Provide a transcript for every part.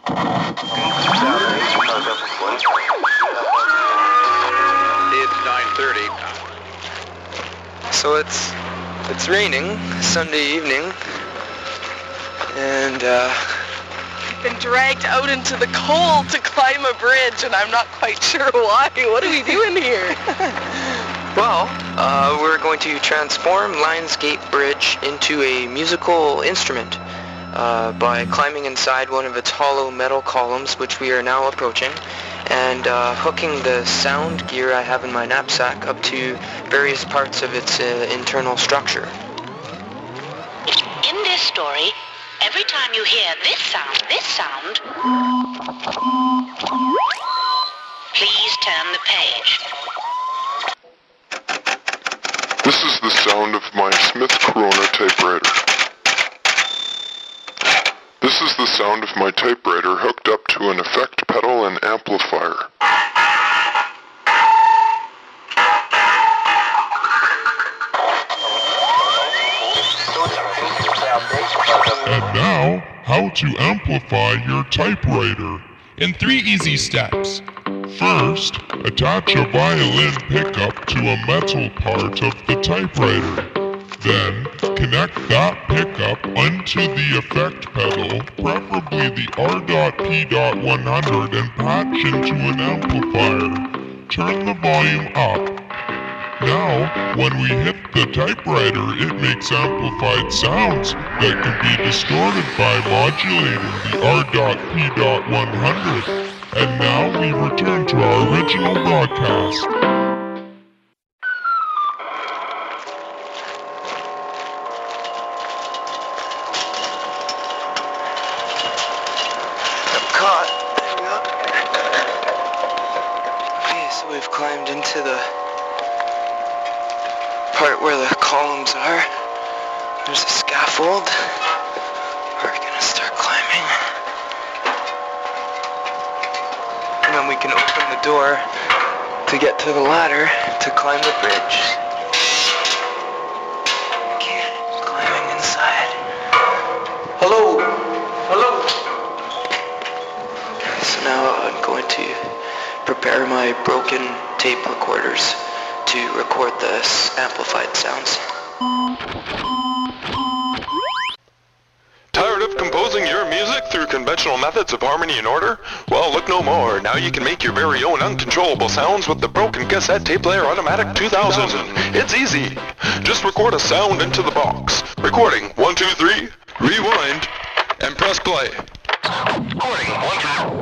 It's 9:30. So it's raining Sunday evening, and Been dragged out into the cold to climb a bridge, and I'm not quite sure why. What are we doing here? well, we're going to transform Lionsgate Bridge into a musical instrument by climbing inside one of its hollow metal columns, which we are now approaching, and hooking the sound gear I have in my knapsack up to various parts of its internal structure. In this story, every time you hear this sound, please turn the page. This is the sound of my Smith Corona typewriter. This is the sound of my typewriter hooked up to an effect pedal and amplifier. And now, how to amplify your typewriter. In 3 easy steps. First, attach a violin pickup to a metal part of the typewriter. Then, connect that pickup onto the effect pedal, preferably the R.P.100, and patch into an amplifier. Turn the volume up. Now, when we hit the typewriter, it makes amplified sounds that can be distorted by modulating the R.P.100. And now we return to our original broadcast. I'm caught. There we go. Okay, so we've climbed into the part where the columns are. There's a scaffold. We're gonna start climbing. And then we can open the door to get to the ladder to climb the bridge. Okay, climbing inside. Hello! Hello! Okay, so now I'm going to prepare my broken tape recorders to record the amplified sounds. Tired of composing your music through conventional methods of harmony and order? Well, look no more. Now you can make your very own uncontrollable sounds with the broken cassette tape player Automatic 2000. It's easy. Just record a sound into the box. Recording 1, 2, 3, rewind, and press play. Recording 1,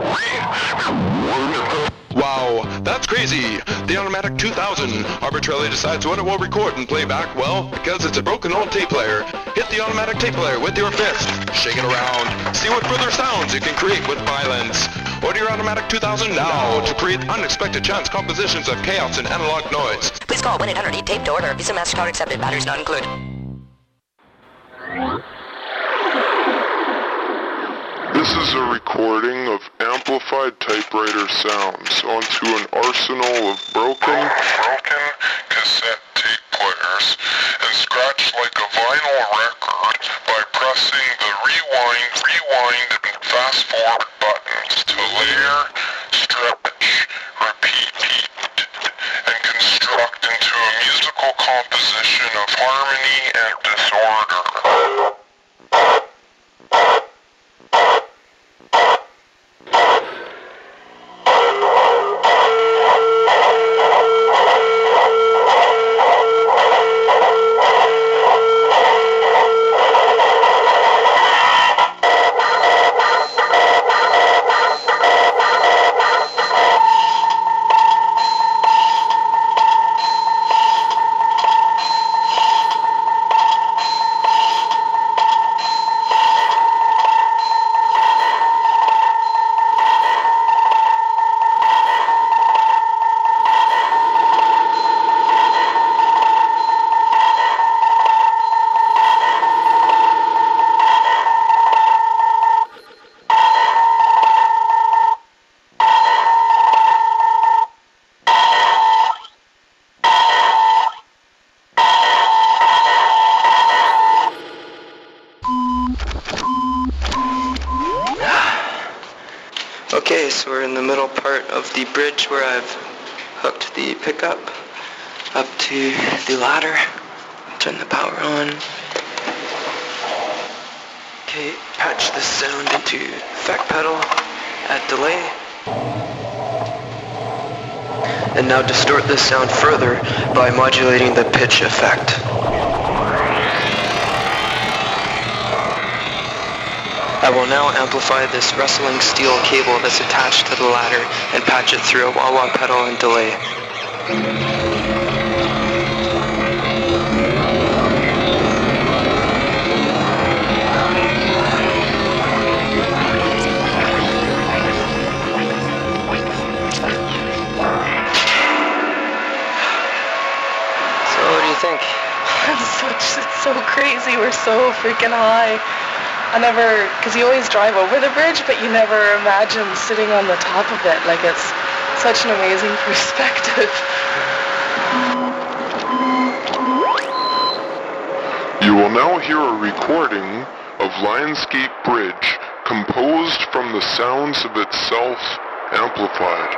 2, 3. Wow, that's crazy. The Automatic 2000 arbitrarily decides what it will record and play back, well, because it's a broken old tape player. Hit the Automatic tape player with your fist. Shake it around. See what further sounds you can create with violence. Order your Automatic 2000 now to create unexpected chance compositions of chaos and analog noise. Please call 1-800-8-TAPE to order. Visa, MasterCard accepted. Batteries not included. This is a recording of amplified typewriter sounds onto an arsenal of broken cassette tape players and scratched like a vinyl record by pressing the rewind, and fast forward buttons to layer, stretch, repeat, and construct into a musical composition of harmony and disorder. Okay, so we're in the middle part of the bridge where I've hooked the pickup up to the ladder. Turn the power on. Okay, patch this sound into effect pedal, add delay. And now distort this sound further by modulating the pitch effect. I will now amplify this wrestling steel cable that's attached to the ladder and patch it through a wah-wah pedal and delay. So what do you think? It's so crazy. We're so freaking high. Because you always drive over the bridge, but you never imagine sitting on the top of it. Like, it's such an amazing perspective. You will now hear a recording of Lionsgate Bridge composed from the sounds of itself amplified.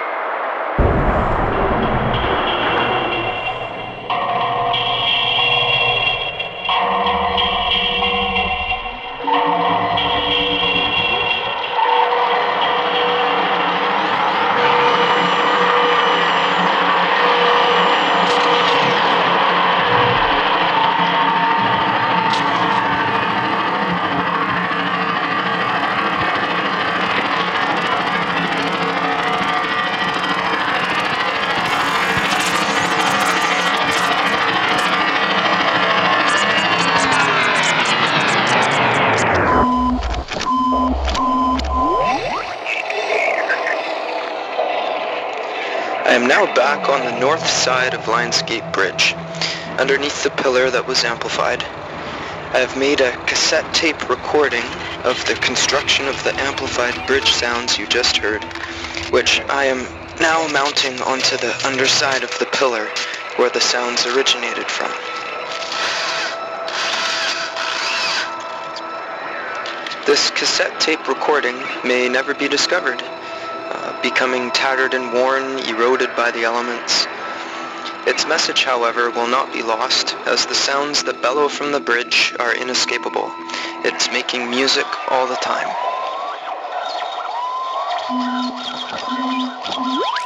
I am now back on the north side of Lionsgate Bridge, underneath the pillar that was amplified. I have made a cassette tape recording of the construction of the amplified bridge sounds you just heard, which I am now mounting onto the underside of the pillar where the sounds originated from. This cassette tape recording may never be discovered, becoming tattered and worn, eroded by the elements. Its message, however, will not be lost, as the sounds that bellow from the bridge are inescapable. It's making music all the time.